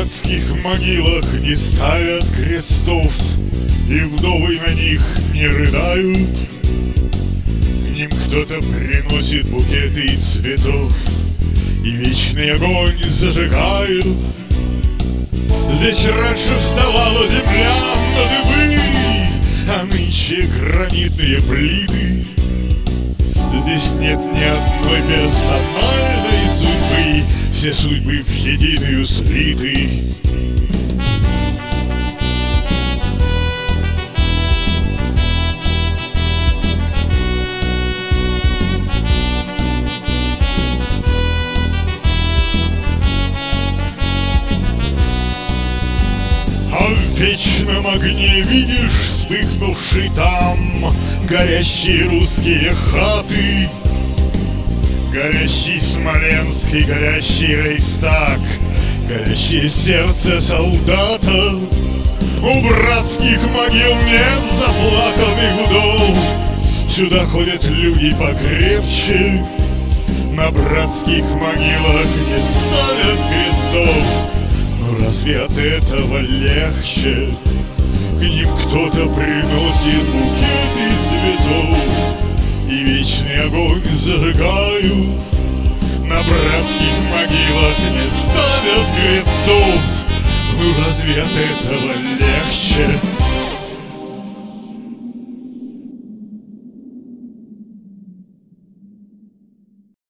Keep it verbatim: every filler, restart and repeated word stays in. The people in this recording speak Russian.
братских могилах не ставят крестов, и вдовы на них не рыдают. К ним кто-то приносит букеты цветов и вечный огонь зажигают. Здесь раньше вставала земля на дыбы, а нынче гранитные плиты. Здесь нет ни одной персональной судьбы, все судьбы в единую слиты. А в вечном огне видишь вспыхнувший там горящие русские хаты, горящий Смоленский, горящий Рейхстаг, горящее сердце солдата. У братских могил нет заплаканных вдов, сюда ходят люди покрепче. На братских могилах не ставят крестов, но разве от этого легче? К ним кто-то приносит букеты цветов и вечный огонь зажигают. На братских могилах не ставят крестов, ну разве от этого легче?